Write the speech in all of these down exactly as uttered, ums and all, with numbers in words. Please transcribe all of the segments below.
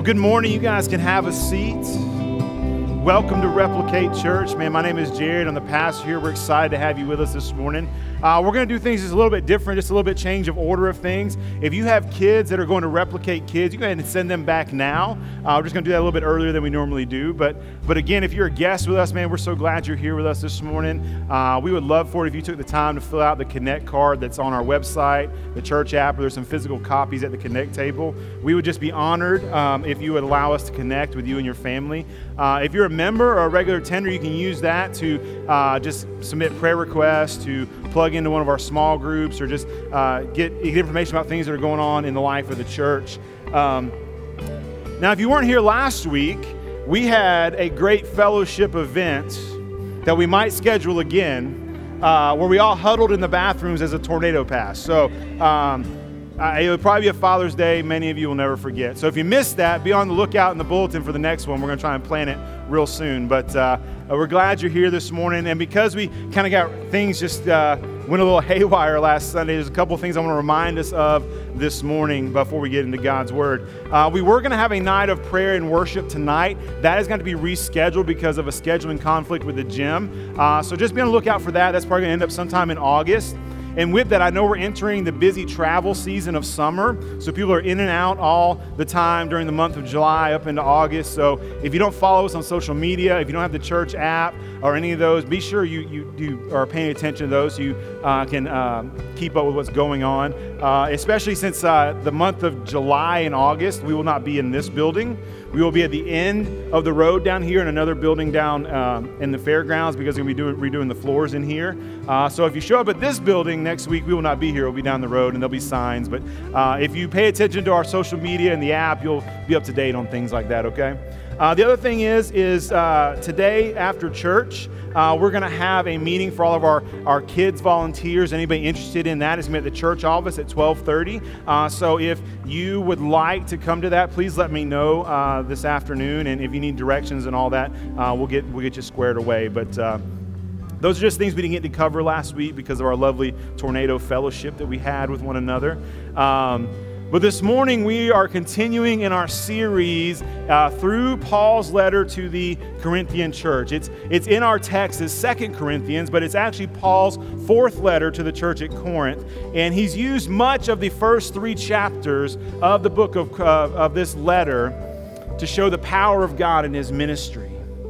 Well, good morning. You guys can have a seat. Welcome to Replicate Church. Man, my name is Jared. I'm the pastor here. We're excited to have you with us this morning. Uh, we're going to do things just a little bit different, just a little bit change of order of things. If you have kids that are going to Replicate Kids, you go ahead and send them back now. Uh, we're just going to do that a little bit earlier than we normally do. But but again, if you're a guest with us, man, we're so glad you're here with us this morning. Uh, we would love for it if you took the time to fill out the Connect card that's on our website, the church app, or there's some physical copies at the Connect table. We would just be honored um, if you would allow us to connect with you and your family. Uh, if you're a member or a regular tender, you can use that to uh, just submit prayer requests, to plug into one of our small groups, or just uh, get, get information about things that are going on in the life of the church. Um, now, if you weren't here last week, we had a great fellowship event that we might schedule again, uh, where we all huddled in the bathrooms as a tornado passed. So um, uh, it would probably be a Father's Day many of you will never forget. So if you missed that, be on the lookout in the bulletin for the next one. We're going to try and plan it real soon. But uh, we're glad you're here this morning. And because we kind of got things just uh, went a little haywire last Sunday, there's a couple things I want to remind us of this morning before we get into God's Word. Uh, we were going to have a night of prayer and worship tonight. That is going to be rescheduled because of a scheduling conflict with the gym. Uh, so just be on the lookout for that. That's probably going to end up sometime in August. And with that, I know we're entering the busy travel season of summer. So people are in and out all the time during the month of July up into August. So if you don't follow us on social media, if you don't have the church app or any of those, be sure you you, you are paying attention to those so you uh, can uh, keep up with what's going on. Uh, especially since uh, the month of July and August, we will not be in this building. We will be at the end of the road down here in another building down um, in the fairgrounds because we're going to be doing, redoing the floors in here. Uh, so if you show up at this building next week, we will not be here. We'll be down the road and there'll be signs. But uh, if you pay attention to our social media and the app, you'll be up to date on things like that, okay? Uh, the other thing is, is uh, today after church, uh, we're going to have a meeting for all of our, our kids volunteers. Anybody interested in that is going to be at the church office at twelve thirty. Uh, so if you would like to come to that, please let me know uh, this afternoon. And if you need directions and all that, uh, we'll get we'll get you squared away. But uh, those are just things we didn't get to cover last week because of our lovely tornado fellowship that we had with one another. Um, But this morning we are continuing in our series uh, through Paul's letter to the Corinthian church. It's it's in our text as Second Corinthians, but it's actually Paul's fourth letter to the church at Corinth. And he's used much of the first three chapters of the book of, uh, of this letter to show the power of God in his ministry.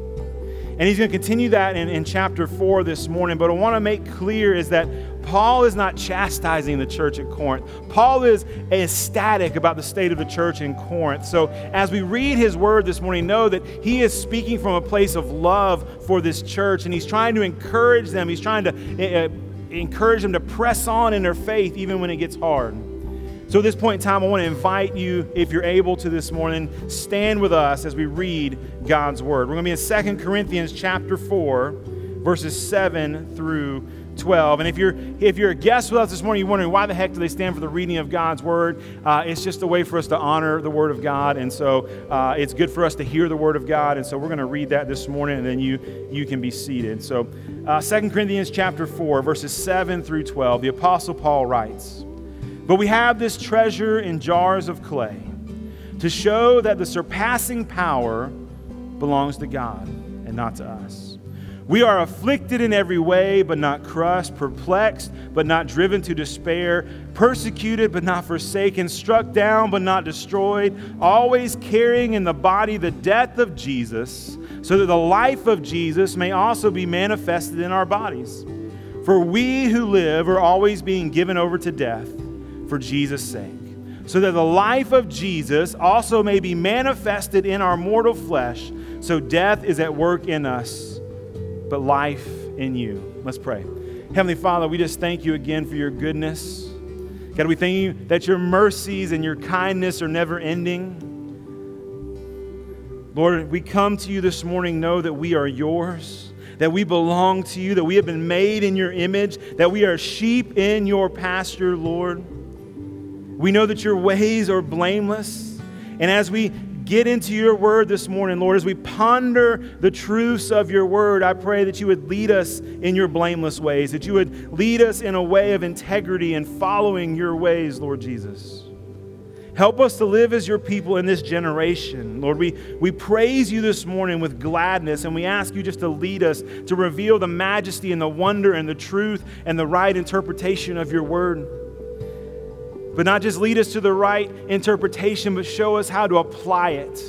And he's going to continue that in, in chapter four this morning. But I want to make clear is that Paul is not chastising the church at Corinth. Paul is ecstatic about the state of the church in Corinth. So as we read his word this morning, know that he is speaking from a place of love for this church. And he's trying to encourage them. He's trying to uh, encourage them to press on in their faith even when it gets hard. So at this point in time, I want to invite you, if you're able to this morning, stand with us as we read God's word. We're going to be in Second Corinthians chapter four, verses seven through twelve. And if you're if you're a guest with us this morning, you're wondering why the heck do they stand for the reading of God's word? Uh, it's just a way for us to honor the word of God. And so uh, it's good for us to hear the word of God. And so we're going to read that this morning, and then you, you can be seated. So uh, Second Corinthians chapter four, verses seven through twelve, the Apostle Paul writes, "But we have this treasure in jars of clay to show that the surpassing power belongs to God and not to us. We are afflicted in every way, but not crushed, perplexed, but not driven to despair, persecuted, but not forsaken, struck down, but not destroyed, always carrying in the body the death of Jesus, so that the life of Jesus may also be manifested in our bodies. For we who live are always being given over to death for Jesus' sake, so that the life of Jesus also may be manifested in our mortal flesh. So death is at work in us, but life in you." Let's pray. Heavenly Father, we just thank you again for your goodness. God, we thank you that your mercies and your kindness are never ending. Lord, we come to you this morning, know that we are yours, that we belong to you, that we have been made in your image, that we are sheep in your pasture, Lord. We know that your ways are blameless. And as we get into your word this morning, Lord, as we ponder the truths of your word, I pray that you would lead us in your blameless ways, that you would lead us in a way of integrity and following your ways, Lord Jesus. Help us to live as your people in this generation. Lord, we, we praise you this morning with gladness, and we ask you just to lead us, to reveal the majesty and the wonder and the truth and the right interpretation of your word. But not just lead us to the right interpretation, but show us how to apply it.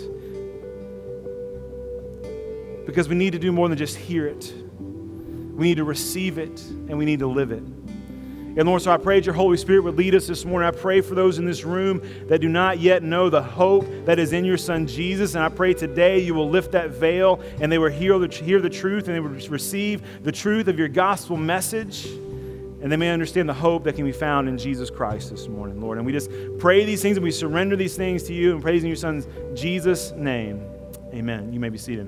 Because we need to do more than just hear it. We need to receive it, and we need to live it. And Lord, so I pray that your Holy Spirit would lead us this morning. I pray for those in this room that do not yet know the hope that is in your Son Jesus. And I pray today you will lift that veil and they will hear the, hear the truth, and they will receive the truth of your gospel message. And they may understand the hope that can be found in Jesus Christ this morning, Lord. And we just pray these things and we surrender these things to you and praise in your Son's Jesus' name. Amen. You may be seated.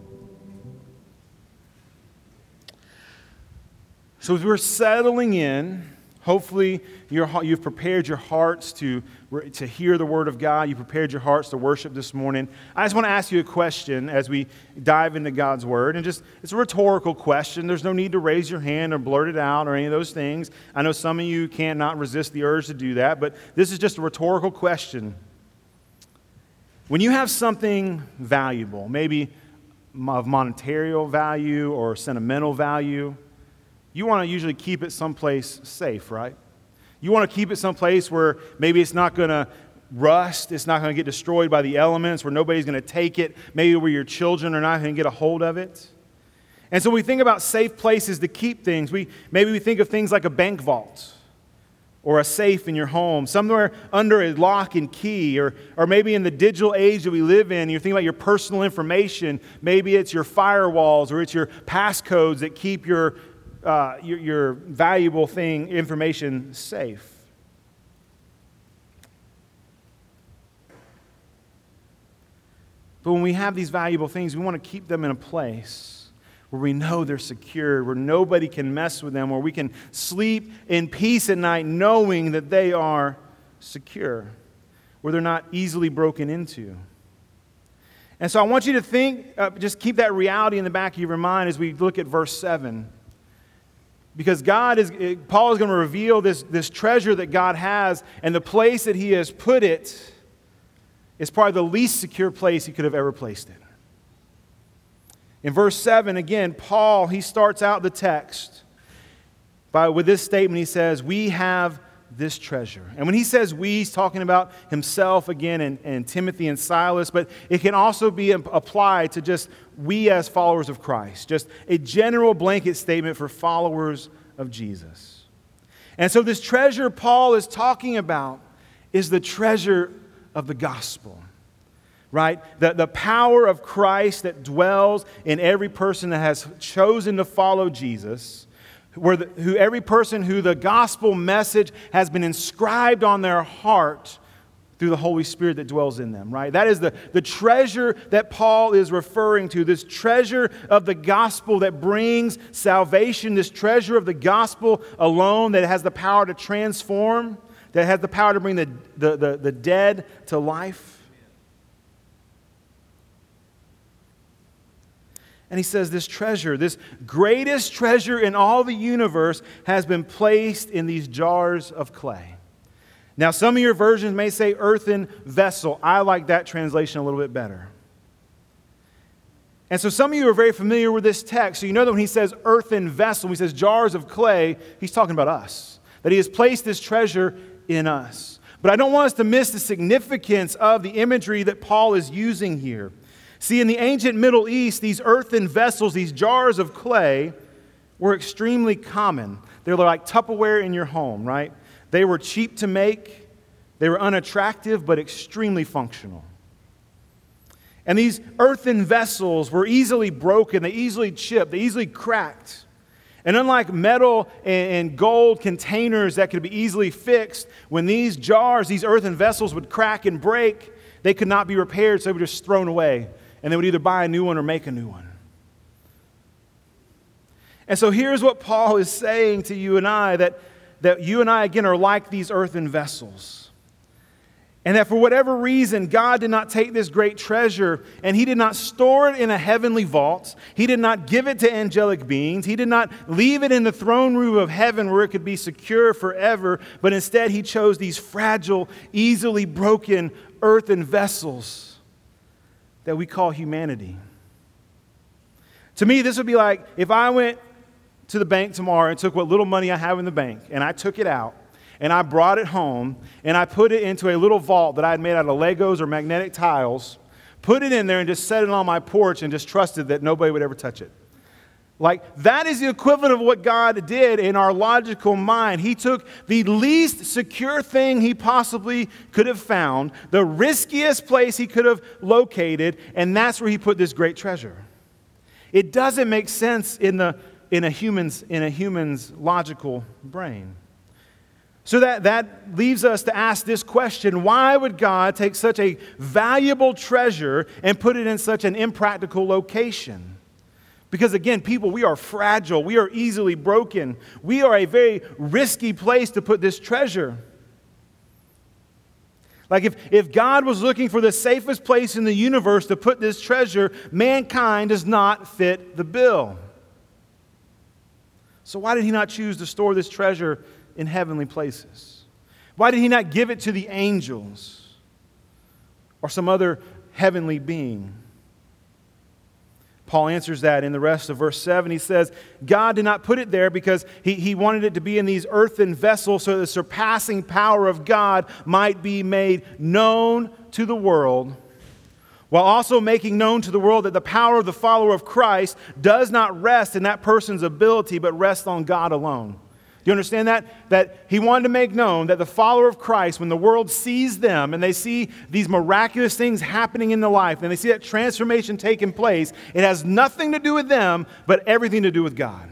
So as we're settling in, hopefully you're, you've prepared your hearts to, to hear the Word of God. You prepared your hearts to worship this morning. I just want to ask you a question as we dive into God's Word. And just, it's a rhetorical question. There's no need to raise your hand or blurt it out or any of those things. I know some of you can't not resist the urge to do that, but this is just a rhetorical question. When you have something valuable, maybe of monetary value or sentimental value, you want to usually keep it someplace safe, right? You want to keep it someplace where maybe it's not going to rust, it's not going to get destroyed by the elements, where nobody's going to take it, maybe where your children are not going to get a hold of it. And so we think about safe places to keep things. We maybe we think of things like a bank vault or a safe in your home, somewhere under a lock and key, or, or maybe in the digital age that we live in, you're thinking about your personal information. Maybe it's your firewalls or it's your passcodes that keep your Uh, your, your valuable thing, information, safe. But when we have these valuable things, we want to keep them in a place where we know they're secure, where nobody can mess with them, where we can sleep in peace at night knowing that they are secure, where they're not easily broken into. And so I want you to think, uh, just keep that reality in the back of your mind as we look at verse seven. Because God is, Paul is going to reveal this, this treasure that God has, and the place that he has put it is probably the least secure place he could have ever placed it. In verse seven, again, Paul, he starts out the text by, with this statement. He says, we have this treasure. And when he says we, he's talking about himself again and, and Timothy and Silas, but it can also be applied to just we as followers of Christ, just a general blanket statement for followers of Jesus. And so this treasure Paul is talking about is the treasure of the gospel, right? The, the power of Christ that dwells in every person that has chosen to follow Jesus, where the, who every person who the gospel message has been inscribed on their heart through the Holy Spirit that dwells in them, right? That is the, the treasure that Paul is referring to, this treasure of the gospel that brings salvation, this treasure of the gospel alone that has the power to transform, that has the power to bring the, the, the, the dead to life. And he says this treasure, this greatest treasure in all the universe, has been placed in these jars of clay. Now, some of your versions may say earthen vessel. I like that translation a little bit better. And so some of you are very familiar with this text. So you know that when he says earthen vessel, when he says jars of clay, he's talking about us. That he has placed this treasure in us. But I don't want us to miss the significance of the imagery that Paul is using here. See, in the ancient Middle East, these earthen vessels, these jars of clay, were extremely common. They were like Tupperware in your home, right? They were cheap to make. They were unattractive, but extremely functional. And these earthen vessels were easily broken. They easily chipped. They easily cracked. And unlike metal and gold containers that could be easily fixed, when these jars, these earthen vessels would crack and break, they could not be repaired, so they were just thrown away. And they would either buy a new one or make a new one. And so here's what Paul is saying to you and I, that, that you and I, again, are like these earthen vessels. And that for whatever reason, God did not take this great treasure and he did not store it in a heavenly vault. He did not give it to angelic beings. He did not leave it in the throne room of heaven where it could be secure forever. But instead, he chose these fragile, easily broken earthen vessels that we call humanity. To me, this would be like if I went to the bank tomorrow and took what little money I have in the bank and I took it out. And I brought it home, and I put it into a little vault that I had made out of Legos or magnetic tiles, put it in there and just set it on my porch and just trusted that nobody would ever touch it. Like, that is the equivalent of what God did in our logical mind. He took the least secure thing he possibly could have found, the riskiest place he could have located, and that's where he put this great treasure. It doesn't make sense in, the, in, a, human's, in a human's logical brain. So that, that leaves us to ask this question: why would God take such a valuable treasure and put it in such an impractical location? Because again, people, we are fragile. We are easily broken. We are a very risky place to put this treasure. Like if, if God was looking for the safest place in the universe to put this treasure, mankind does not fit the bill. So why did he not choose to store this treasure in heavenly places? Why did he not give it to the angels or some other heavenly being? Paul answers that in the rest of verse seven. He says, God did not put it there because he, he wanted it to be in these earthen vessels so the surpassing power of God might be made known to the world, while also making known to the world that the power of the follower of Christ does not rest in that person's ability, but rests on God alone. Do you understand that? That he wanted to make known that the follower of Christ, when the world sees them and they see these miraculous things happening in their life and they see that transformation taking place, it has nothing to do with them, but everything to do with God.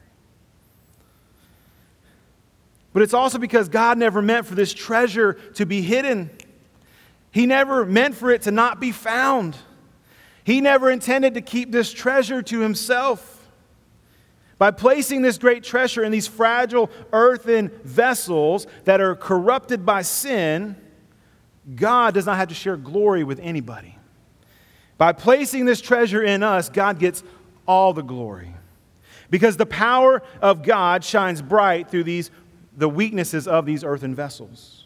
But it's also because God never meant for this treasure to be hidden. He never meant for it to not be found. He never intended to keep this treasure to himself. By placing this great treasure in these fragile earthen vessels that are corrupted by sin, God does not have to share glory with anybody. By placing this treasure in us, God gets all the glory. Because the power of God shines bright through these, the weaknesses of these earthen vessels.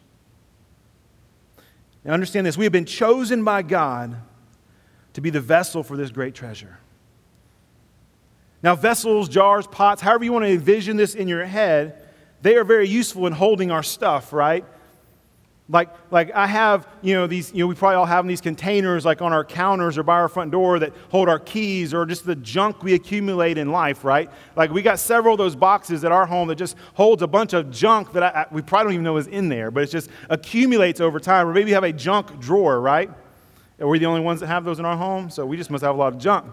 And understand this, we have been chosen by God to be the vessel for this great treasure. Now, vessels, jars, pots, however you want to envision this in your head, they are very useful in holding our stuff, right? Like, like I have, you know, these, you know, we probably all have these containers like on our counters or by our front door that hold our keys or just the junk we accumulate in life, right? Like we got several of those boxes at our home that just holds a bunch of junk that I, I, we probably don't even know is in there, but it just accumulates over time. Or maybe you have a junk drawer, right? Are we the only ones that have those in our home? So we just must have a lot of junk.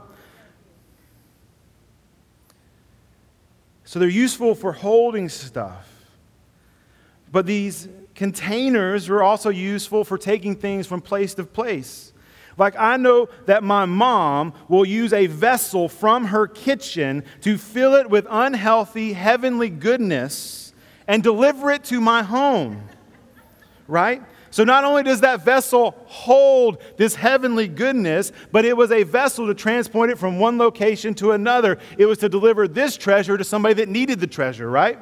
So they're useful for holding stuff. But these containers are also useful for taking things from place to place. Like I know that my mom will use a vessel from her kitchen to fill it with unhealthy, heavenly goodness and deliver it to my home. Right? So not only does that vessel hold this heavenly goodness, but it was a vessel to transport it from one location to another. It was to deliver this treasure to somebody that needed the treasure, right?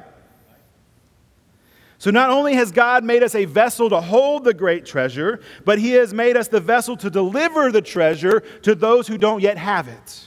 So not only has God made us a vessel to hold the great treasure, but he has made us the vessel to deliver the treasure to those who don't yet have it.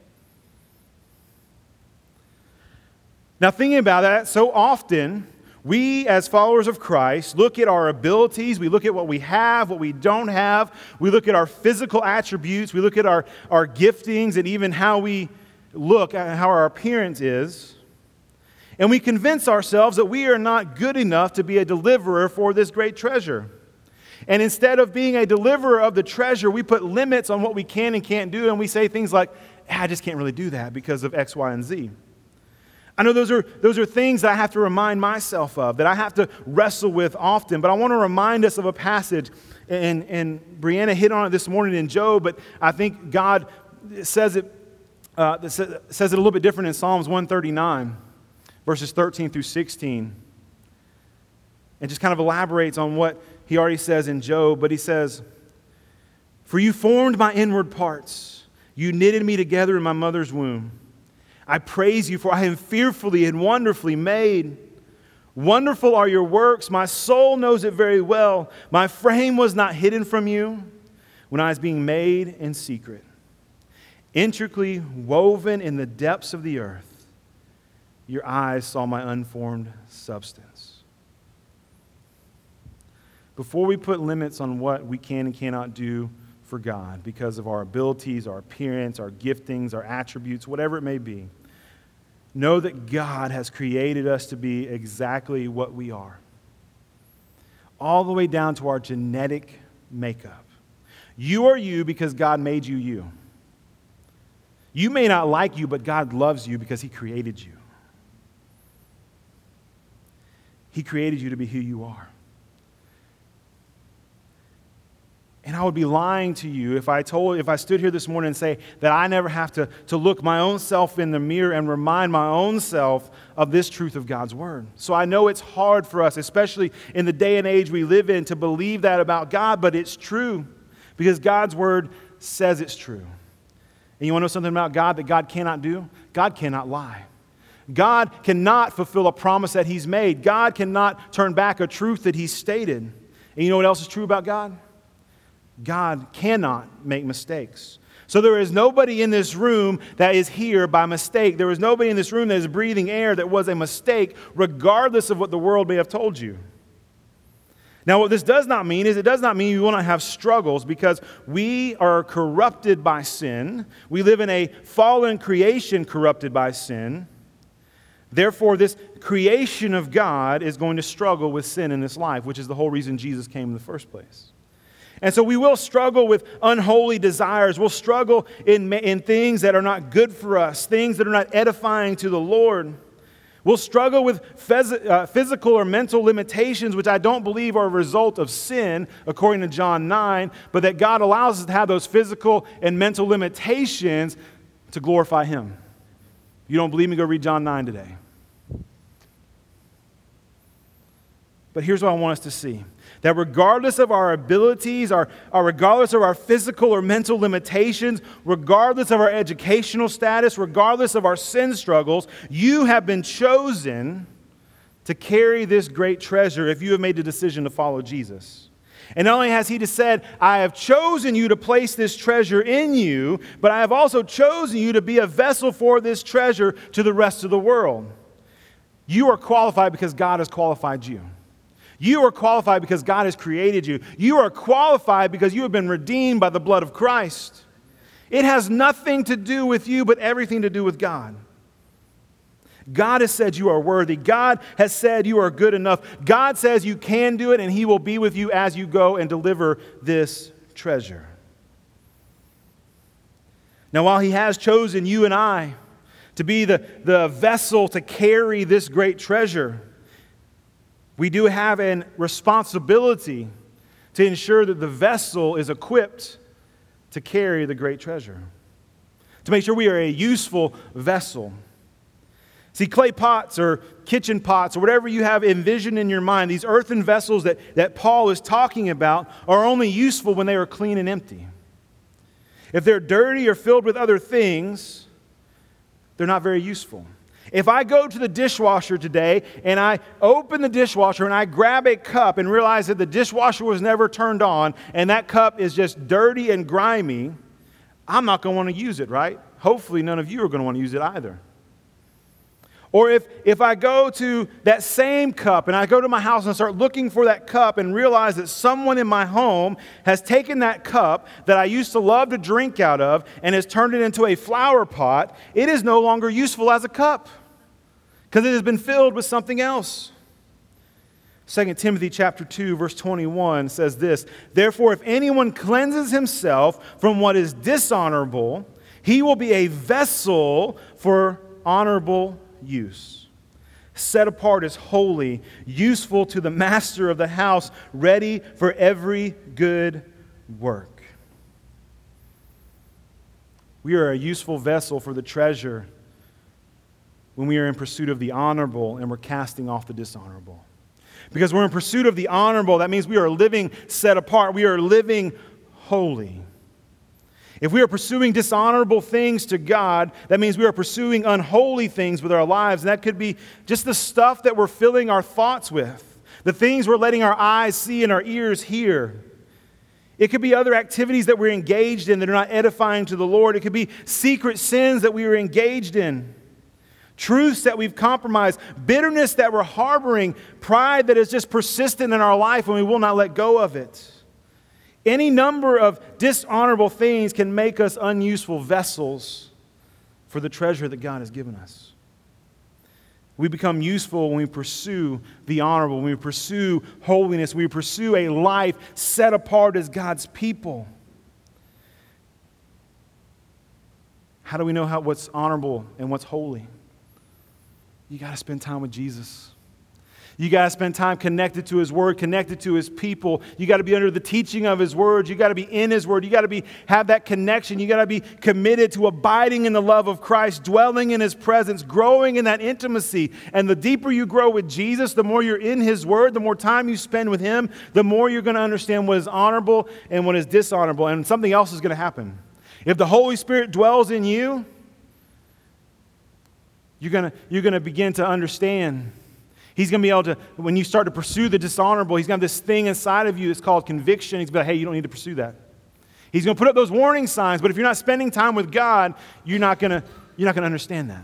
Now thinking about that, so often we, as followers of Christ, look at our abilities, we look at what we have, what we don't have, we look at our physical attributes, we look at our, our giftings, and even how we look, at how our appearance is, and we convince ourselves that we are not good enough to be a deliverer for this great treasure. And instead of being a deliverer of the treasure, we put limits on what we can and can't do, and we say things like, I just can't really do that because of X, Y, and Z. I know those are, those are things that I have to remind myself of, that I have to wrestle with often. But I want to remind us of a passage, and, and Brianna hit on it this morning in Job, but I think God says it, uh, says it a little bit different in Psalms one thirty-nine, verses thirteen through sixteen. And just kind of elaborates on what he already says in Job, but he says, "For you formed my inward parts. You knitted me together in my mother's womb. I praise you, for I am fearfully and wonderfully made. Wonderful are your works. My soul knows it very well. My frame was not hidden from you when I was being made in secret, intricately woven in the depths of the earth. Your eyes saw my unformed substance." Before we put limits on what we can and cannot do for God because of our abilities, our appearance, our giftings, our attributes, whatever it may be, know that God has created us to be exactly what we are, all the way down to our genetic makeup. You are you because God made you you. You may not like you, but God loves you because He created you. He created you to be who you are. And I would be lying to you if I told, if I stood here this morning and say that I never have to, to look my own self in the mirror and remind my own self of this truth of God's Word. So I know it's hard for us, especially in the day and age we live in, to believe that about God, but it's true because God's Word says it's true. And you want to know something about God that God cannot do? God cannot lie. God cannot fulfill a promise that He's made. God cannot turn back a truth that He's stated. And you know what else is true about God? God cannot make mistakes. So there is nobody in this room that is here by mistake. There is nobody in this room that is breathing air that was a mistake, regardless of what the world may have told you. Now, what this does not mean is it does not mean you will not have struggles, because we are corrupted by sin. We live in a fallen creation corrupted by sin. Therefore, this creation of God is going to struggle with sin in this life, which is the whole reason Jesus came in the first place. And so we will struggle with unholy desires. We'll struggle in, in things that are not good for us, things that are not edifying to the Lord. We'll struggle with phys- uh, physical or mental limitations, which I don't believe are a result of sin, according to John nine, but that God allows us to have those physical and mental limitations to glorify Him. If you don't believe me, go read John nine today. But here's what I want us to see. That regardless of our abilities, our, our, regardless of our physical or mental limitations, regardless of our educational status, regardless of our sin struggles, you have been chosen to carry this great treasure if you have made the decision to follow Jesus. And not only has He just said, I have chosen you to place this treasure in you, but I have also chosen you to be a vessel for this treasure to the rest of the world. You are qualified because God has qualified you. You are qualified because God has created you. You are qualified because you have been redeemed by the blood of Christ. It has nothing to do with you, but everything to do with God. God has said you are worthy. God has said you are good enough. God says you can do it, and He will be with you as you go and deliver this treasure. Now, while He has chosen you and I to be the, the vessel to carry this great treasure, we do have a responsibility to ensure that the vessel is equipped to carry the great treasure, to make sure we are a useful vessel. See, clay pots or kitchen pots or whatever you have envisioned in your mind, these earthen vessels that, that Paul is talking about are only useful when they are clean and empty. If they're dirty or filled with other things, they're not very useful. If I go to the dishwasher today and I open the dishwasher and I grab a cup and realize that the dishwasher was never turned on and that cup is just dirty and grimy, I'm not going to want to use it, right? Hopefully none of you are going to want to use it either. Or if, if I go to that same cup and I go to my house and start looking for that cup and realize that someone in my home has taken that cup that I used to love to drink out of and has turned it into a flower pot, it is no longer useful as a cup because it has been filled with something else. Second Timothy chapter two, verse twenty-one says this, "Therefore, if anyone cleanses himself from what is dishonorable, he will be a vessel for honorable use, set apart as holy, useful to the master of the house, ready for every good work." We are a useful vessel for the treasure when we are in pursuit of the honorable and we're casting off the dishonorable. Because we're in pursuit of the honorable. That means we are living set apart. We are living holy. If we are pursuing dishonorable things to God, that means we are pursuing unholy things with our lives. And that could be just the stuff that we're filling our thoughts with, the things we're letting our eyes see and our ears hear. It could be other activities that we're engaged in that are not edifying to the Lord. It could be secret sins that we are engaged in, truths that we've compromised, bitterness that we're harboring, pride that is just persistent in our life and we will not let go of it. Any number of dishonorable things can make us unuseful vessels for the treasure that God has given us. We become useful when we pursue the honorable, when we pursue holiness, when we pursue a life set apart as God's people. How do we know how, what's honorable and what's holy? You got to spend time with Jesus. You got to spend time connected to His Word, connected to His people. You got to be under the teaching of His Word. You got to be in His Word. You got to be have that connection. You got to be committed to abiding in the love of Christ, dwelling in His presence, growing in that intimacy. And the deeper you grow with Jesus, the more you're in His Word, the more time you spend with Him, the more you're going to understand what is honorable and what is dishonorable. And something else is going to happen. If the Holy Spirit dwells in you, you're going to, you're going to begin to understand. He's going to be able to, when you start to pursue the dishonorable, He's going to have this thing inside of you that's called conviction. He's going to be like, hey, you don't need to pursue that. He's going to put up those warning signs, but if you're not spending time with God, you're not going to, you're not going to understand that.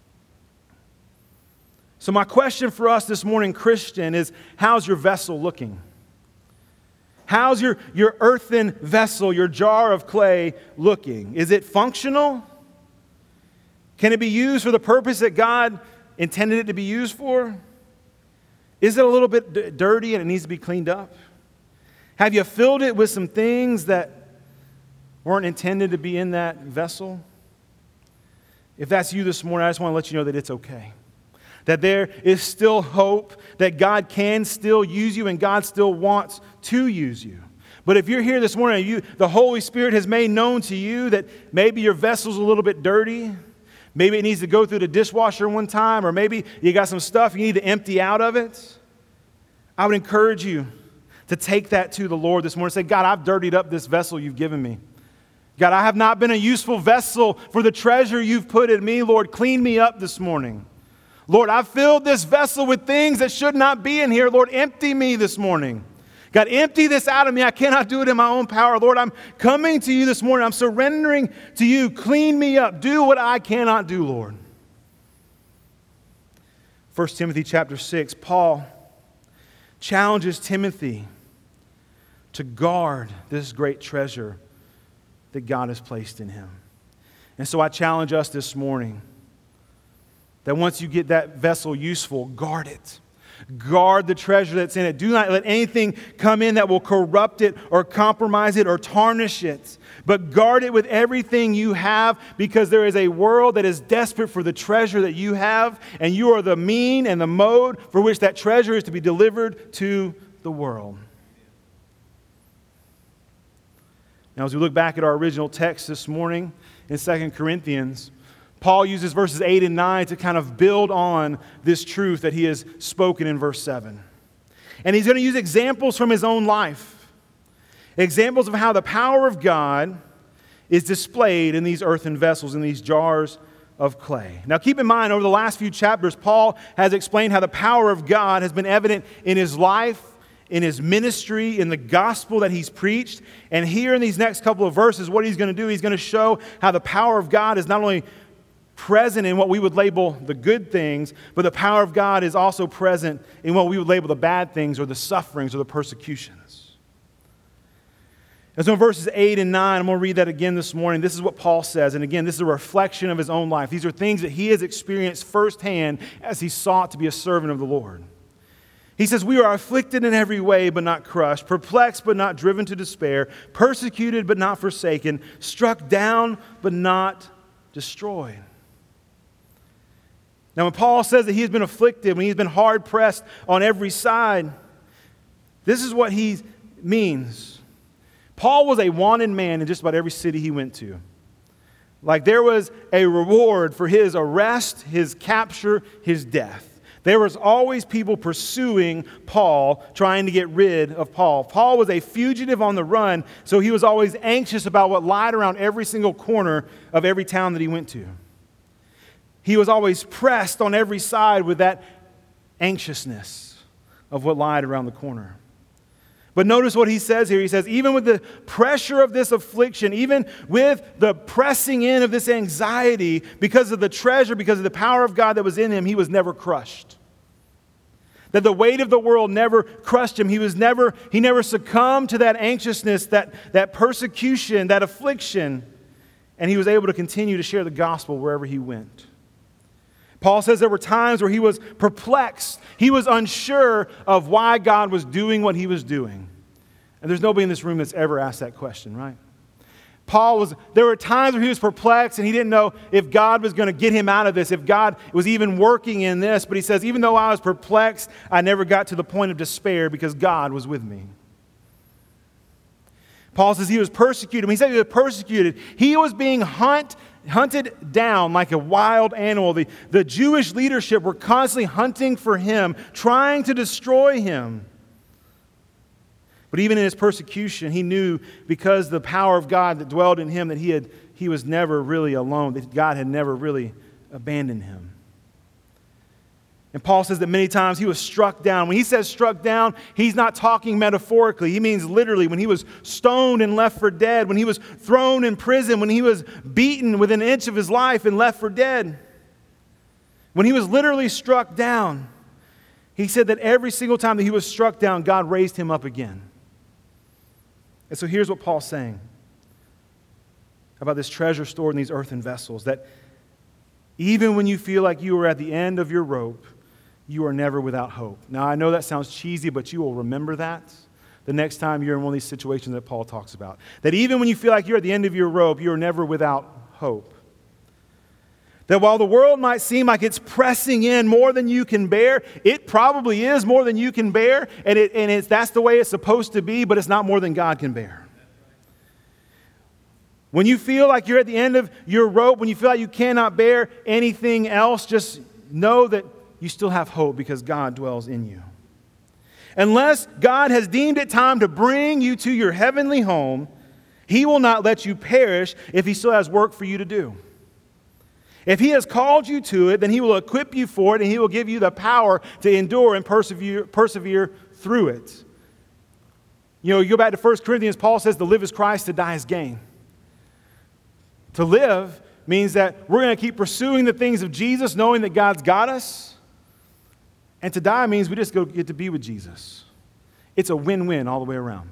So my question for us this morning, Christian, is how's your vessel looking? How's your, your earthen vessel, your jar of clay looking? Is it functional? Can it be used for the purpose that God intended it to be used for? Is it a little bit d- dirty and it needs to be cleaned up? Have you filled it with some things that weren't intended to be in that vessel? If that's you this morning, I just want to let you know that it's okay. That there is still hope, that God can still use you and God still wants to use you. But if you're here this morning and you, the Holy Spirit has made known to you that maybe your vessel's a little bit dirty, maybe it needs to go through the dishwasher one time, or maybe you got some stuff you need to empty out of it, I would encourage you to take that to the Lord this morning. Say, God, I've dirtied up this vessel you've given me. God, I have not been a useful vessel for the treasure you've put in me. Lord, clean me up this morning. Lord, I've filled this vessel with things that should not be in here. Lord, empty me this morning. God, empty this out of me. I cannot do it in my own power. Lord, I'm coming to you this morning. I'm surrendering to you. Clean me up. Do what I cannot do, Lord. First Timothy chapter six, Paul challenges Timothy to guard this great treasure that God has placed in him. And so I challenge us this morning that once you get that vessel useful, guard it. Guard the treasure that's in it. Do not let anything come in that will corrupt it or compromise it or tarnish it. But guard it with everything you have, because there is a world that is desperate for the treasure that you have, and you are the mean and the mode for which that treasure is to be delivered to the world. Now, as we look back at our original text this morning in Second Corinthians, Paul uses verses eight and nine to kind of build on this truth that he has spoken in verse seven. And he's going to use examples from his own life. Examples of how the power of God is displayed in these earthen vessels, in these jars of clay. Now keep in mind, over the last few chapters, Paul has explained how the power of God has been evident in his life, in his ministry, in the gospel that he's preached. And here in these next couple of verses, what he's going to do, he's going to show how the power of God is not only present in what we would label the good things, but the power of God is also present in what we would label the bad things or the sufferings or the persecutions. And so in verses eight and nine, I'm going to read that again this morning. This is what Paul says. And again, this is a reflection of his own life. These are things that he has experienced firsthand as he sought to be a servant of the Lord. He says, we are afflicted in every way, but not crushed, perplexed, but not driven to despair, persecuted, but not forsaken, struck down, but not destroyed. Now, when Paul says that he has been afflicted, when he's been hard-pressed on every side, this is what he means. Paul was a wanted man in just about every city he went to. Like there was a reward for his arrest, his capture, his death. There was always people pursuing Paul, trying to get rid of Paul. Paul was a fugitive on the run, so he was always anxious about what lied around every single corner of every town that he went to. He was always pressed on every side with that anxiousness of what lied around the corner. But notice what he says here. He says, even with the pressure of this affliction, even with the pressing in of this anxiety, because of the treasure, because of the power of God that was in him, he was never crushed. That the weight of the world never crushed him. He was never, he never succumbed to that anxiousness, that, that persecution, that affliction. And he was able to continue to share the gospel wherever he went. Paul says there were times where he was perplexed. He was unsure of why God was doing what he was doing. And there's nobody in this room that's ever asked that question, right? Paul was, there were times where he was perplexed and he didn't know if God was going to get him out of this, if God was even working in this. But he says, even though I was perplexed, I never got to the point of despair because God was with me. Paul says he was persecuted. When he said he was persecuted, he was being hunt, hunted down like a wild animal. The, the Jewish leadership were constantly hunting for him, trying to destroy him. But even in his persecution, he knew because the power of God that dwelled in him that he had he was never really alone, that God had never really abandoned him. And Paul says that many times he was struck down. When he says struck down, he's not talking metaphorically. He means literally. When he was stoned and left for dead, when he was thrown in prison, when he was beaten within an inch of his life and left for dead, when he was literally struck down, he said that every single time that he was struck down, God raised him up again. And so here's what Paul's saying about this treasure stored in these earthen vessels, that even when you feel like you are at the end of your rope, you are never without hope. Now, I know that sounds cheesy, but you will remember that the next time you're in one of these situations that Paul talks about. That even when you feel like you're at the end of your rope, you are never without hope. That while the world might seem like it's pressing in more than you can bear, it probably is more than you can bear, and, it, and it's, that's the way it's supposed to be, but it's not more than God can bear. When you feel like you're at the end of your rope, when you feel like you cannot bear anything else, just know that you still have hope because God dwells in you. Unless God has deemed it time to bring you to your heavenly home, He will not let you perish if He still has work for you to do. If He has called you to it, then He will equip you for it and He will give you the power to endure and persevere, persevere through it. You know, you go back to First Corinthians, Paul says to live is Christ, to die is gain. To live means that we're going to keep pursuing the things of Jesus, knowing that God's got us. And to die means we just go get to be with Jesus. It's a win-win all the way around.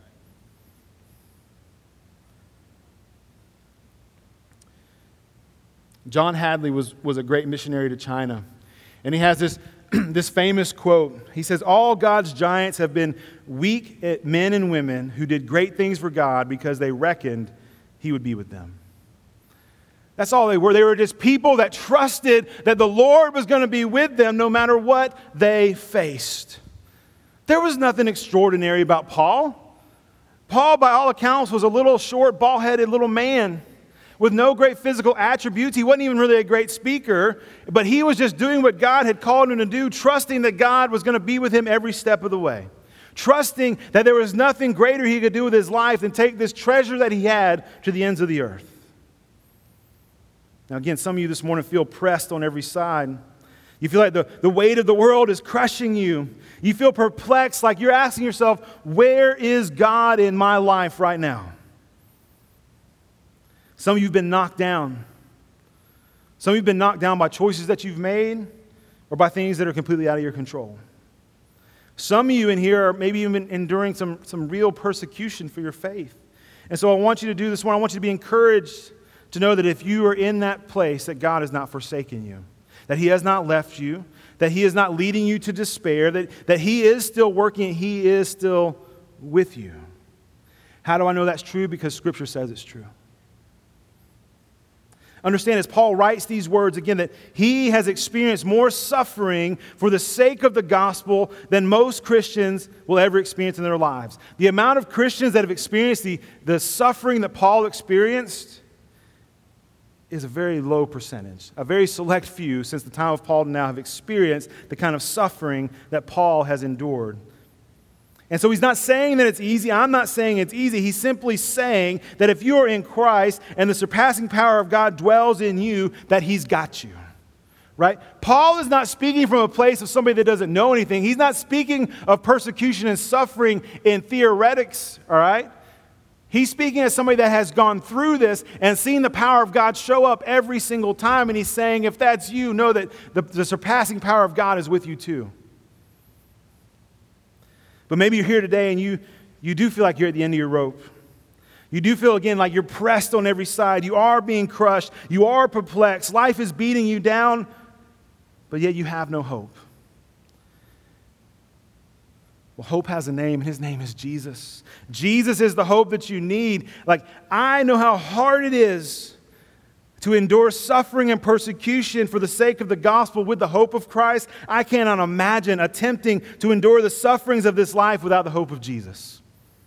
John Hadley was, was a great missionary to China. And he has this, this famous quote. He says, all God's giants have been weak men and women who did great things for God because they reckoned He would be with them. That's all they were. They were just people that trusted that the Lord was going to be with them no matter what they faced. There was nothing extraordinary about Paul. Paul, by all accounts, was a little short, bald-headed little man with no great physical attributes. He wasn't even really a great speaker, but he was just doing what God had called him to do, trusting that God was going to be with him every step of the way. Trusting that there was nothing greater he could do with his life than take this treasure that he had to the ends of the earth. Now again, some of you this morning feel pressed on every side. You feel like the, the weight of the world is crushing you. You feel perplexed, like you're asking yourself, where is God in my life right now? Some of you have been knocked down. Some of you have been knocked down by choices that you've made or by things that are completely out of your control. Some of you in here are maybe even enduring some, some real persecution for your faith. And so I want you to do this one. I want you to be encouraged to know that if you are in that place, that God has not forsaken you, that He has not left you, that He is not leading you to despair, that, that He is still working, He is still with you. How do I know that's true? Because Scripture says it's true. Understand, as Paul writes these words again, that he has experienced more suffering for the sake of the gospel than most Christians will ever experience in their lives. The amount of Christians that have experienced the, the suffering that Paul experienced is a very low percentage. A very select few since the time of Paul to now have experienced the kind of suffering that Paul has endured. And so he's not saying that it's easy. I'm not saying it's easy. He's simply saying that if you are in Christ and the surpassing power of God dwells in you, that he's got you. Right? Paul is not speaking from a place of somebody that doesn't know anything. He's not speaking of persecution and suffering in theoretics, all right? He's speaking as somebody that has gone through this and seen the power of God show up every single time. And he's saying, if that's you, know that the, the surpassing power of God is with you too. But maybe you're here today and you, you do feel like you're at the end of your rope. You do feel, again, like you're pressed on every side. You are being crushed. You are perplexed. Life is beating you down, but yet you have no hope. Well, hope has a name, and his name is Jesus. Jesus is the hope that you need. Like, I know how hard it is to endure suffering and persecution for the sake of the gospel with the hope of Christ. I cannot imagine attempting to endure the sufferings of this life without the hope of Jesus.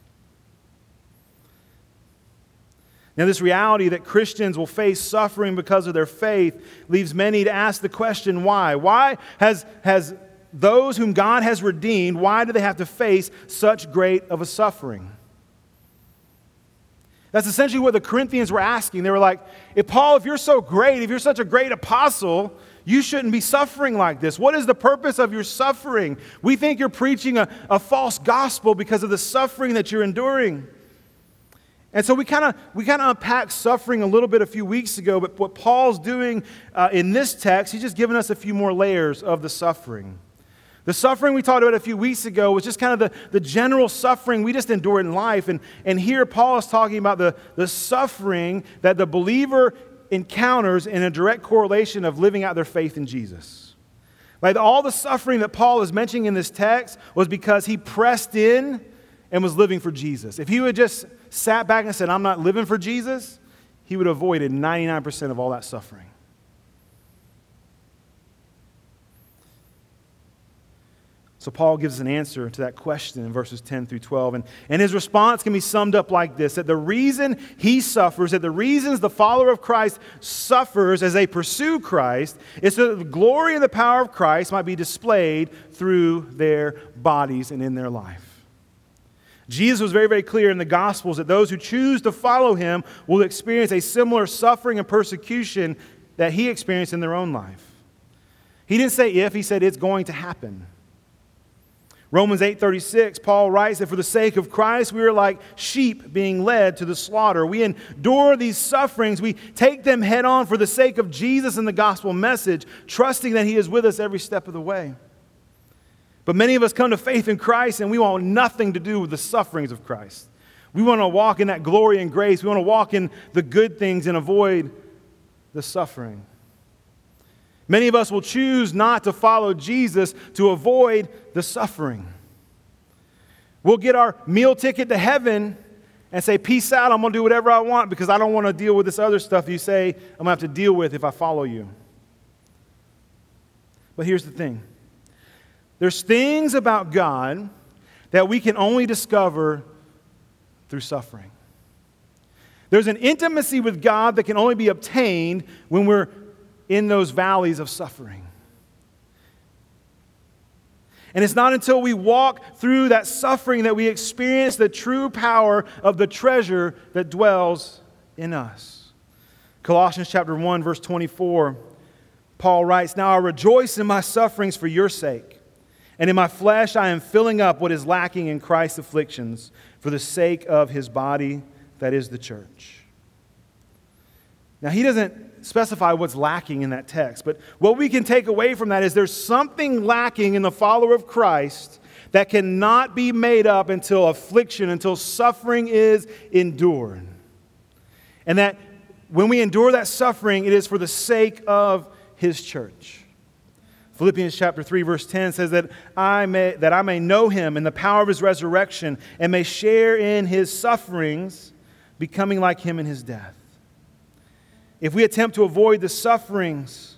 Now, this reality that Christians will face suffering because of their faith leaves many to ask the question, why? Why has, has those whom God has redeemed, why do they have to face such great of a suffering? That's essentially what the Corinthians were asking. They were like, if Paul, if you're so great, if you're such a great apostle, you shouldn't be suffering like this. What is the purpose of your suffering? We think you're preaching a, a false gospel because of the suffering that you're enduring. And so we kind of we kind of unpacked suffering a little bit a few weeks ago, but what Paul's doing uh, in this text, he's just giving us a few more layers of the suffering. The suffering we talked about a few weeks ago was just kind of the, the general suffering we just endure in life. And, and here Paul is talking about the, the suffering that the believer encounters in a direct correlation of living out their faith in Jesus. Like all the suffering that Paul is mentioning in this text was because he pressed in and was living for Jesus. If he had just sat back and said, I'm not living for Jesus, he would have avoided ninety-nine percent of all that suffering. So Paul gives us an answer to that question in verses ten through twelve. And, and his response can be summed up like this, that the reason he suffers, that the reasons the follower of Christ suffers as they pursue Christ is so that the glory and the power of Christ might be displayed through their bodies and in their life. Jesus was very, very clear in the Gospels that those who choose to follow him will experience a similar suffering and persecution that he experienced in their own life. He didn't say if, he said it's going to happen. Romans eight thirty-six, Paul writes that for the sake of Christ, we are like sheep being led to the slaughter. We endure these sufferings. We take them head on for the sake of Jesus and the gospel message, trusting that he is with us every step of the way. But many of us come to faith in Christ and we want nothing to do with the sufferings of Christ. We want to walk in that glory and grace. We want to walk in the good things and avoid the suffering. Many of us will choose not to follow Jesus to avoid the suffering. We'll get our meal ticket to heaven and say, peace out, I'm going to do whatever I want because I don't want to deal with this other stuff you say I'm going to have to deal with if I follow you. But here's the thing. There's things about God that we can only discover through suffering. There's an intimacy with God that can only be obtained when we're in those valleys of suffering. And it's not until we walk through that suffering that we experience the true power of the treasure that dwells in us. Colossians chapter one, verse twenty-four, Paul writes, "Now I rejoice in my sufferings for your sake, and in my flesh I am filling up what is lacking in Christ's afflictions for the sake of his body, that is the church." Now he doesn't specify what's lacking in that text, but what we can take away from that is there's something lacking in the follower of Christ that cannot be made up until affliction, until suffering is endured. And that when we endure that suffering, it is for the sake of his church. Philippians chapter three, verse ten says that I may, that I may know him in the power of his resurrection and may share in his sufferings, becoming like him in his death. If we attempt to avoid the sufferings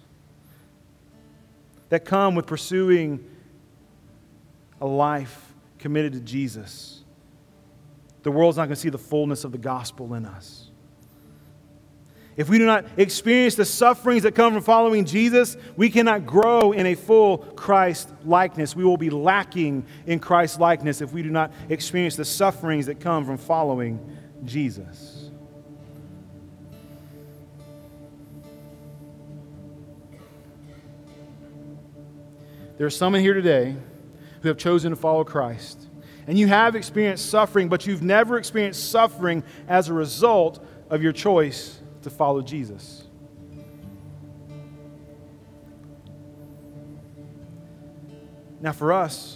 that come with pursuing a life committed to Jesus, the world's not going to see the fullness of the gospel in us. If we do not experience the sufferings that come from following Jesus, we cannot grow in a full Christ likeness. We will be lacking in Christ likeness if we do not experience the sufferings that come from following Jesus. There are some in here today who have chosen to follow Christ. And you have experienced suffering, but you've never experienced suffering as a result of your choice to follow Jesus. Now for us,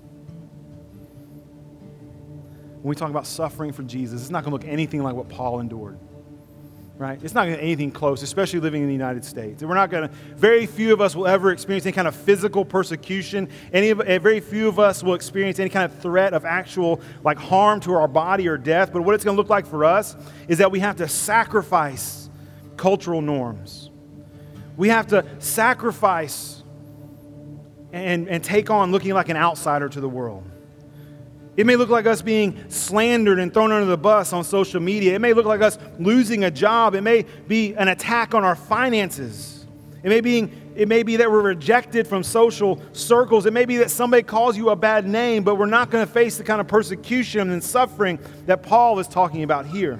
when we talk about suffering for Jesus, it's not going to look anything like what Paul endured. Right? It's not going to be anything close, especially living in the United States. We're not going to, very few of us will ever experience any kind of physical persecution. Any of, very few of us will experience any kind of threat of actual like harm to our body or death. But what it's going to look like for us is that we have to sacrifice cultural norms. We have to sacrifice and, and take on looking like an outsider to the world. It may look like us being slandered and thrown under the bus on social media. It may look like us losing a job. It may be an attack on our finances. It may be, it may be that we're rejected from social circles. It may be that somebody calls you a bad name, but we're not going to face the kind of persecution and suffering that Paul is talking about here.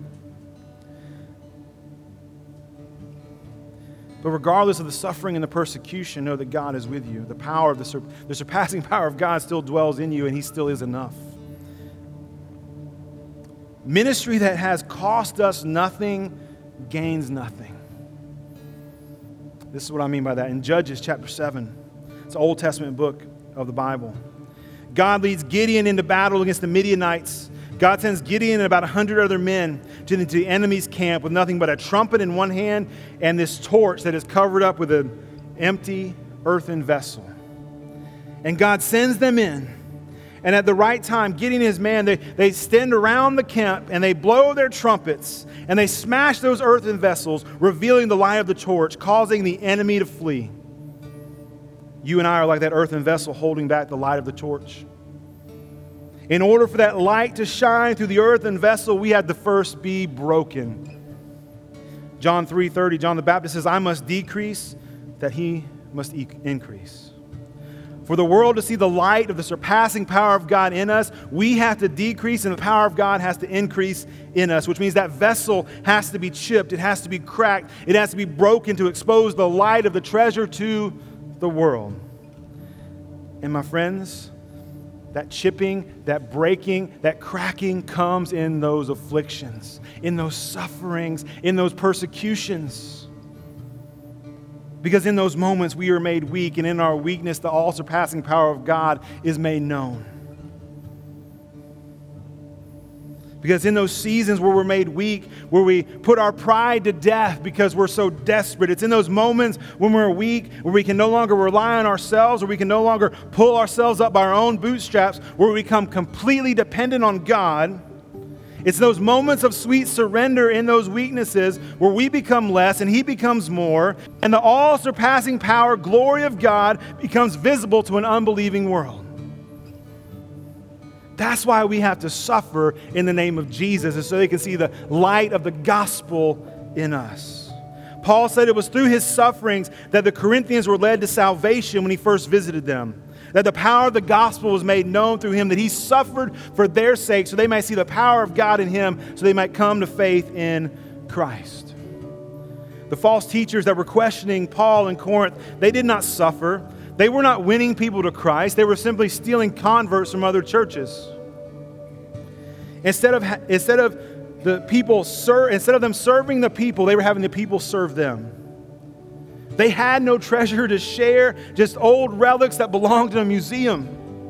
But regardless of the suffering and the persecution, know that God is with you. The power of the, sur- the surpassing power of God still dwells in you, and He still is enough. Ministry that has cost us nothing gains nothing. This is what I mean by that. In Judges chapter seven, it's an Old Testament book of the Bible. God leads Gideon into battle against the Midianites. God sends Gideon and about a hundred other men to the, to the enemy's camp with nothing but a trumpet in one hand and this torch that is covered up with an empty earthen vessel. And God sends them in. And at the right time, Gideon and his man, they, they stand around the camp and they blow their trumpets and they smash those earthen vessels, revealing the light of the torch, causing the enemy to flee. You and I are like that earthen vessel holding back the light of the torch. In order for that light to shine through the earthen vessel, we had to first be broken. John three thirty, John the Baptist says, I must decrease, that He must e- increase. For the world to see the light of the surpassing power of God in us, we have to decrease and the power of God has to increase in us, which means that vessel has to be chipped, it has to be cracked, it has to be broken to expose the light of the treasure to the world. And my friends, that chipping, that breaking, that cracking comes in those afflictions, in those sufferings, in those persecutions. Because in those moments we are made weak, and in our weakness the all-surpassing power of God is made known. Because in those seasons where we're made weak, where we put our pride to death because we're so desperate, it's in those moments when we're weak, where we can no longer rely on ourselves, where we can no longer pull ourselves up by our own bootstraps, where we become completely dependent on God. It's those moments of sweet surrender in those weaknesses where we become less and He becomes more, and the all-surpassing power, glory of God becomes visible to an unbelieving world. That's why we have to suffer in the name of Jesus, and so they can see the light of the gospel in us. Paul said it was through his sufferings that the Corinthians were led to salvation when he first visited them. That the power of the gospel was made known through him, that he suffered for their sake so they might see the power of God in him, so they might come to faith in Christ. The false teachers that were questioning Paul in Corinth, they did not suffer. They were not winning people to Christ. They were simply stealing converts from other churches. Instead of, instead of the people ser- instead of them serving the people, they were having the people serve them. They had no treasure to share, just old relics that belonged in a museum.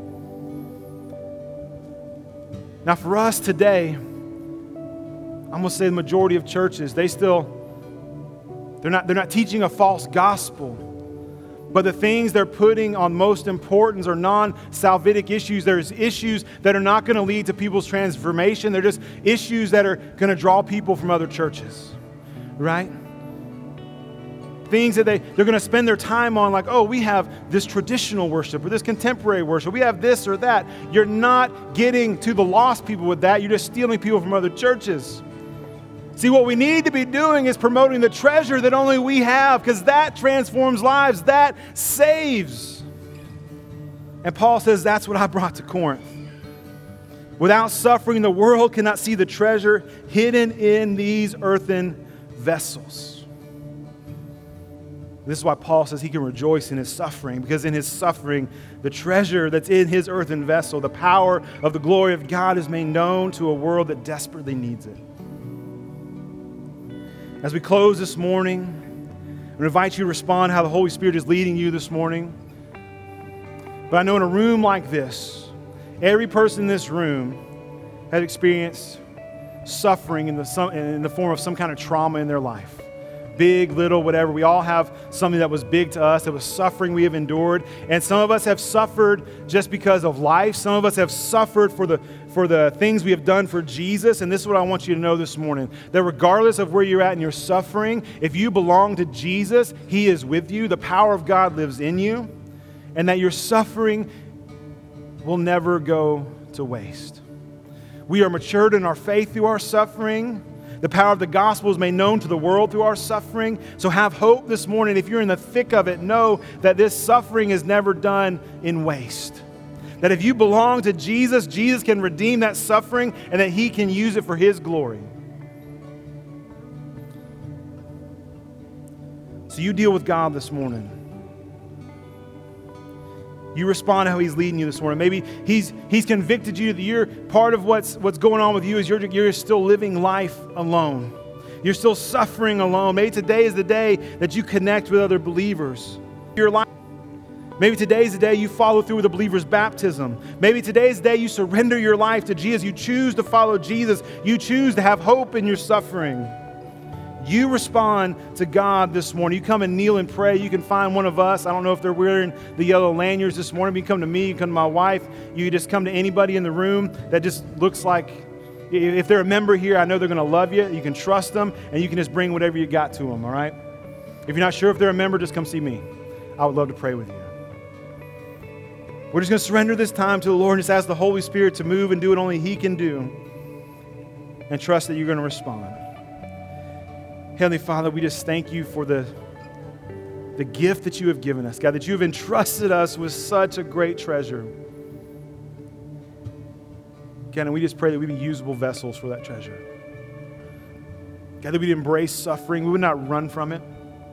Now for us today, I'm going to say the majority of churches, they still, they're not, they're not teaching a false gospel. But the things they're putting on most importance are non-salvific issues. There's issues that are not going to lead to people's transformation. They're just issues that are going to draw people from other churches, right? Things that they, they're going to spend their time on, like, oh, we have this traditional worship or this contemporary worship. We have this or that. You're not getting to the lost people with that. You're just stealing people from other churches. See, what we need to be doing is promoting the treasure that only we have, because that transforms lives, that saves. And Paul says, that's what I brought to Corinth. Without suffering, the world cannot see the treasure hidden in these earthen vessels. This is why Paul says he can rejoice in his suffering, because in his suffering, the treasure that's in his earthen vessel, the power of the glory of God is made known to a world that desperately needs it. As we close this morning, I invite you to respond how the Holy Spirit is leading you this morning. But I know in a room like this, every person in this room has experienced suffering in the, in the form of some kind of trauma in their life. Big, little, whatever. We all have something that was big to us, that was suffering we have endured. And some of us have suffered just because of life. Some of us have suffered for the, for the things we have done for Jesus. And this is what I want you to know this morning, that regardless of where you're at in your suffering, if you belong to Jesus, He is with you. The power of God lives in you. And that your suffering will never go to waste. We are matured in our faith through our suffering. The power of the gospel is made known to the world through our suffering. So have hope this morning. If you're in the thick of it, know that this suffering is never done in waste. That if you belong to Jesus, Jesus can redeem that suffering and that He can use it for His glory. So you deal with God this morning. You respond how He's leading you this morning. Maybe He's He's convicted you that you're part of what's what's going on with you is you're you're still living life alone. You're still suffering alone. Maybe today is the day that you connect with other believers. Your life. Maybe today is the day you follow through with a believer's baptism. Maybe today is the day you surrender your life to Jesus. You choose to follow Jesus. You choose to have hope in your suffering. You respond to God this morning. You come and kneel and pray. You can find one of us. I don't know if they're wearing the yellow lanyards this morning. You can come to me. You can come to my wife. You just come to anybody in the room that just looks like, if they're a member here, I know they're going to love you. You can trust them, and you can just bring whatever you got to them, all right? If you're not sure if they're a member, just come see me. I would love to pray with you. We're just going to surrender this time to the Lord and just ask the Holy Spirit to move and do what only He can do, and trust that you're going to respond. Heavenly Father, we just thank you for the, the gift that you have given us. God, that you have entrusted us with such a great treasure. God, and we just pray that we be usable vessels for that treasure. God, that we'd embrace suffering. We would not run from it.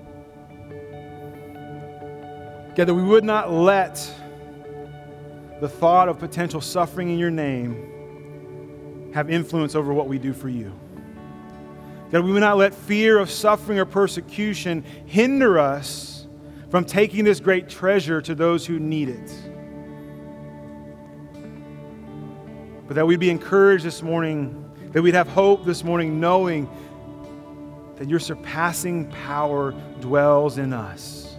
God, that we would not let the thought of potential suffering in your name have influence over what we do for you. God, we will not let fear of suffering or persecution hinder us from taking this great treasure to those who need it. But that we'd be encouraged this morning, that we'd have hope this morning, knowing that your surpassing power dwells in us.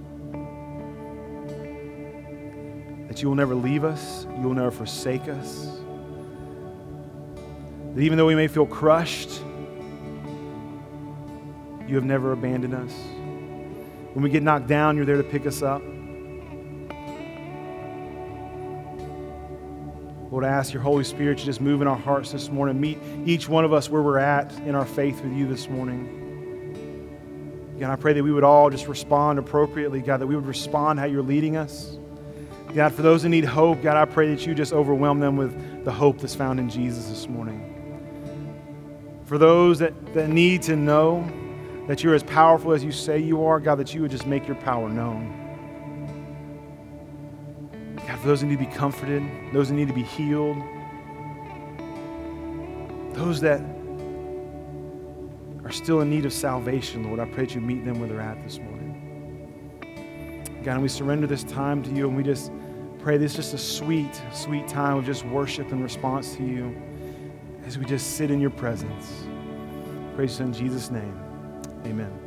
That you will never leave us, you will never forsake us. That even though we may feel crushed, you have never abandoned us. When we get knocked down, you're there to pick us up. Lord, I ask your Holy Spirit to just move in our hearts this morning. Meet each one of us where we're at in our faith with you this morning. God, I pray that we would all just respond appropriately, God, that we would respond how you're leading us. God, for those who need hope, God, I pray that you just overwhelm them with the hope that's found in Jesus this morning. For those that, that need to know that you're as powerful as you say you are, God, that you would just make your power known. God, for those who need to be comforted, those who need to be healed, those that are still in need of salvation, Lord, I pray that you meet them where they're at this morning. God, and we surrender this time to you, and we just pray this is just a sweet, sweet time of just worship and response to you as we just sit in your presence. Praise you in Jesus' name. Amen.